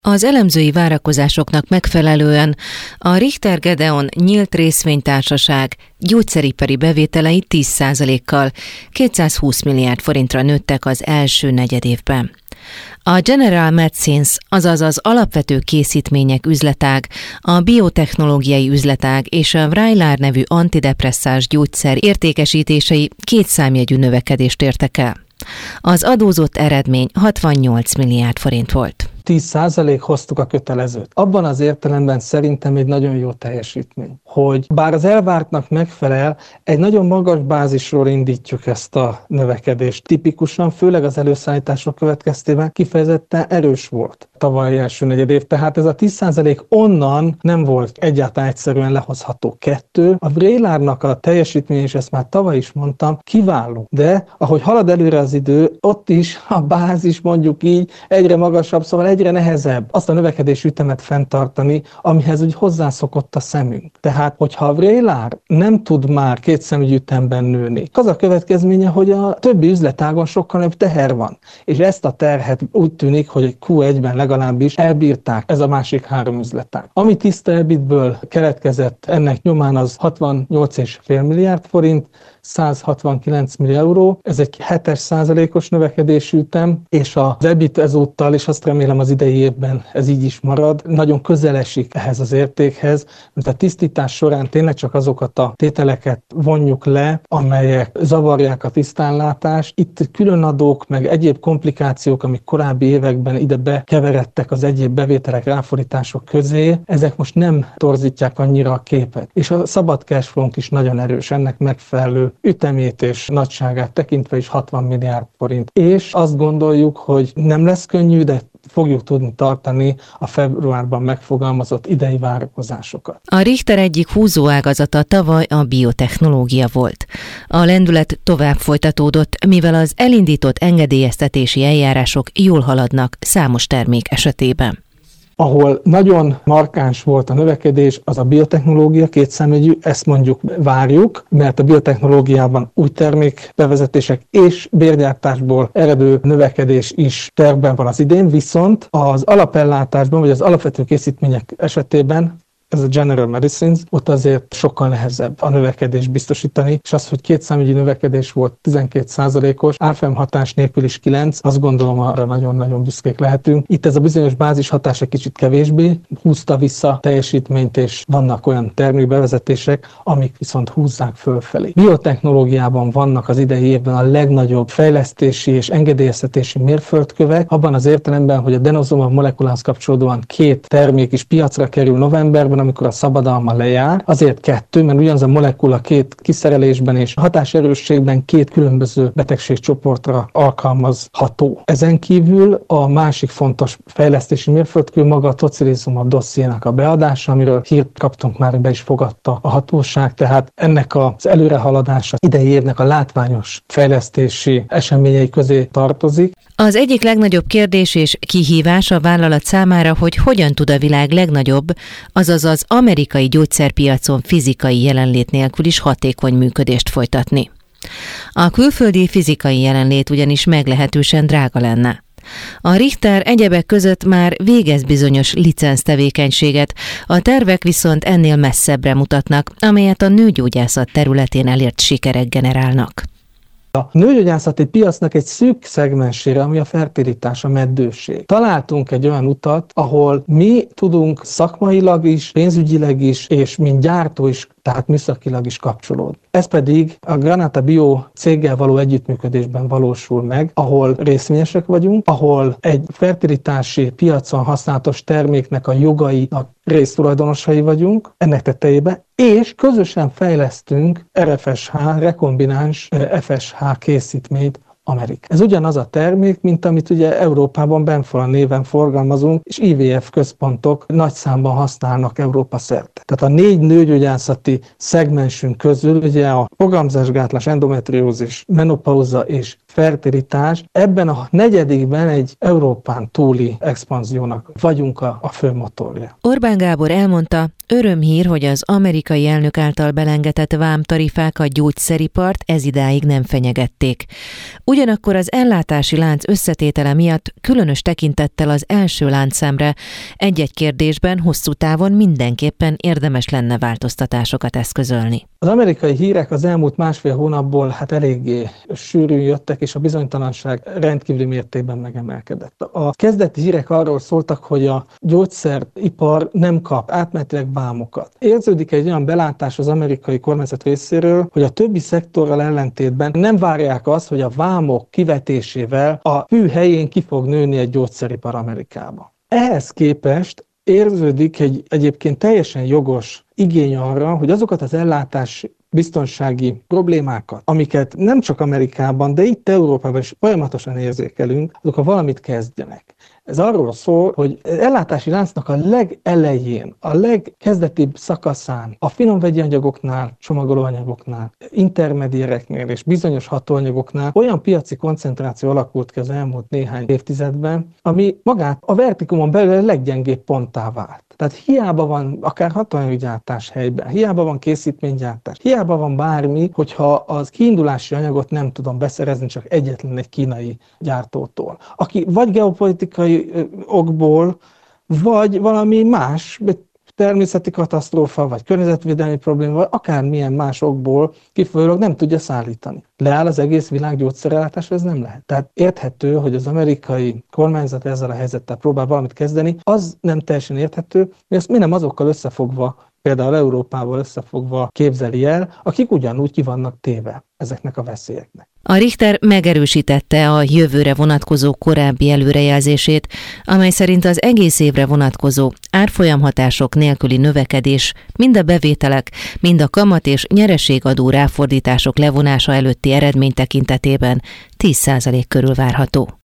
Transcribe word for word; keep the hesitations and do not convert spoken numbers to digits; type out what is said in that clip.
Az elemzői várakozásoknak megfelelően a Richter Gedeon nyílt részvénytársaság gyógyszeripari bevételei tíz százalékkal kétszázhúsz milliárd forintra nőttek az első negyedévben. A General Medicines, azaz az alapvető készítmények üzletág, a biotechnológiai üzletág és a Vraylar nevű antidepresszáns gyógyszer értékesítései kétszámjegyű növekedést értek el. Az adózott eredmény hatvannyolc milliárd forint volt. tíz százalék hoztuk a kötelezőt. Abban az értelemben szerintem egy nagyon jó teljesítmény, hogy bár az elvártnak megfelel, egy nagyon magas bázisról indítjuk ezt a növekedést. Tipikusan, főleg az előszállítások következtében kifejezetten erős volt tavaly első negyedév, tehát ez a tíz százalék onnan nem volt egyáltalán egyszerűen lehozható. Kettő, a Vraylarnak a teljesítmény, és ezt már tavaly is mondtam, kiváló, de ahogy halad előre az idő, ott is a bázis mondjuk így egyre magasabb, szóval egyre nehezebb azt a növekedési ütemet fenntartani, amihez úgy hozzászokott a szemünk. Tehát, hogyha a Vraylar nem tud már kétszemügyű ütemben nőni, az a következménye, hogy a többi üzletágon sokkal nagyobb teher van. És ezt a terhet úgy tűnik, hogy egy kú egyben legalábbis elbírták ez a másik három üzletág. Ami tiszta EBIT-ből keletkezett ennek nyomán, az hatvannyolc egész öt milliárd forint, száz hatvankilenc millió euró, ez egy hetes százalékos növekedésű ütem, és az EBIT ezúttal, és azt remélem az idei évben ez így is marad, nagyon közel esik ehhez az értékhez, mert a tisztítás során tényleg csak azokat a tételeket vonjuk le, amelyek zavarják a tisztánlátást. Itt különadók, meg egyéb komplikációk, amik korábbi években ide bekeveredtek az egyéb bevételek, ráfordítások közé, ezek most nem torzítják annyira a képet. És a szabad cash flow-nk is nagyon erős, ennek megfelelő ütemét és nagyságát tekintve is hatvan milliárd forint. És azt gondoljuk, hogy nem lesz könnyű, de fogjuk tudni tartani a februárban megfogalmazott idei várakozásokat. A Richter egyik húzóágazata tavaly a biotechnológia volt. A lendület tovább folytatódott, mivel az elindított engedélyeztetési eljárások jól haladnak számos termék esetében. Ahol nagyon markáns volt a növekedés, az a biotechnológia, kétszámjegyű, ezt mondjuk várjuk, mert a biotechnológiában új termékbevezetések és bérgyártásból eredő növekedés is tervben van az idén, viszont az alapellátásban, vagy az alapvető készítmények esetében, ez a General Medicines, ott azért sokkal nehezebb a növekedést biztosítani, és az, hogy kétszámjegyű növekedés volt tizenkét százalékos, árfolyam hatás nélkül is kilenc, azt gondolom, arra nagyon-nagyon büszkék lehetünk. Itt ez a bizonyos bázis hatás egy kicsit kevésbé húzta vissza teljesítményt, és vannak olyan termékbevezetések, amik viszont húzzák fölfelé. Biotechnológiában vannak az idei évben a legnagyobb fejlesztési és engedélyeztetési mérföldkövek, abban az értelemben, hogy a denosumab molekulához kapcsolódóan két termék is piacra kerül novemberben, amikor a szabadalma lejár, azért kettő, mert ugyanaz a molekula két kiszerelésben és hatáserősségben két különböző betegségcsoportra alkalmazható. Ezen kívül a másik fontos fejlesztési mérföldkő maga a tocilizumab dossziénak a beadása, amiről hírt kaptunk már, be is fogadta a hatóság, tehát ennek az előrehaladása idei évnek a látványos fejlesztési eseményei közé tartozik. Az egyik legnagyobb kérdés és kihívás a vállalat számára, hogy hogyan tud a világ legnagyobb, azaz az amerikai gyógyszerpiacon fizikai jelenlét nélkül is hatékony működést folytatni. A külföldi fizikai jelenlét ugyanis meglehetősen drága lenne. A Richter egyebek között már végez bizonyos licenctevékenységet, a tervek viszont ennél messzebbre mutatnak, amelyet a nőgyógyászat területén elért sikerek generálnak. A nőgyógyászati piacnak egy szűk szegmensére, ami a fertilitás, a meddőség. Találtunk egy olyan utat, ahol mi tudunk szakmailag is, pénzügyileg is, és mint gyártó is, tehát műszakilag is kapcsolódni. Ez pedig a Granata Bio céggel való együttműködésben valósul meg, ahol részvényesek vagyunk, ahol egy fertilitási piacon használatos terméknek a jogainak résztulajdonosai vagyunk, ennek tetejében, és közösen fejlesztünk er ef es há, rekombináns ef es há készítményt Amerika. Ez ugyanaz a termék, mint amit ugye Európában Benfola néven forgalmazunk, és i vé ef központok nagy számban használnak Európa szerte. Tehát a négy nőgyógyászati szegmensünk közül ugye a programzásgátlás, endometriózis, menopauza és fertilitás. Ebben a negyedikben egy Európán túli expanziónak vagyunk a, a fő motorja. Orbán Gábor elmondta, örömhír, hogy az amerikai elnök által belengetett vámtarifák a gyógyszeripart ezidáig nem fenyegették. Ugyanakkor az ellátási lánc összetétele miatt különös tekintettel az első láncszemre egy-egy kérdésben hosszú távon mindenképpen érdemes lenne változtatásokat eszközölni. Az amerikai hírek az elmúlt másfél hónapból hát eléggé sűrűn jöttek, és a bizonytalanság rendkívüli mértékben megemelkedett. A kezdeti hírek arról szóltak, hogy a gyógyszeripar nem kap átmenetileg vámokat. Érződik egy olyan belátás az amerikai kormányzat részéről, hogy a többi szektorral ellentétben nem várják azt, hogy a vámok kivetésével a fű helyén ki fog nőni egy gyógyszeripar Amerikában. Ehhez képest érződik egy egyébként teljesen jogos igény arra, hogy azokat az ellátás biztonsági problémákat, amiket nem csak Amerikában, de itt Európában is folyamatosan érzékelünk, azok a valamit kezdjenek. Ez arról szól, hogy az ellátási láncnak a legelején, a legkezdetibb szakaszán, a finom vegyi anyagoknál, csomagolóanyagoknál, intermediéreknél és bizonyos hatóanyagoknál olyan piaci koncentráció alakult ki az elmúlt néhány évtizedben, ami magát a vertikumon belül a leggyengébb ponttá vált. Tehát hiába van akár hatóanyaggyártás helyben, hiába van készítménygyártás, hiába van bármi, hogyha az kiindulási anyagot nem tudom beszerezni csak egyetlen egy kínai gyártótól, aki vagy geopolitikai okból, vagy valami más, természeti katasztrófa, vagy környezetvédelmi probléma, vagy akármilyen más okból kifolyólag nem tudja szállítani. Leáll az egész világ gyógyszerellátásra, ez nem lehet. Tehát érthető, hogy az amerikai kormányzat ezzel a helyzettel próbál valamit kezdeni, az nem teljesen érthető, hogy ezt mi nem azokkal összefogva, például Európával összefogva képzeli el, akik ugyanúgy ki vannak téve ezeknek a veszélyeknek. A Richter megerősítette a jövőre vonatkozó korábbi előrejelzését, amely szerint az egész évre vonatkozó árfolyamhatások nélküli növekedés mind a bevételek, mind a kamat és nyereségadó ráfordítások levonása előtti eredmény tekintetében tíz százalék körül várható.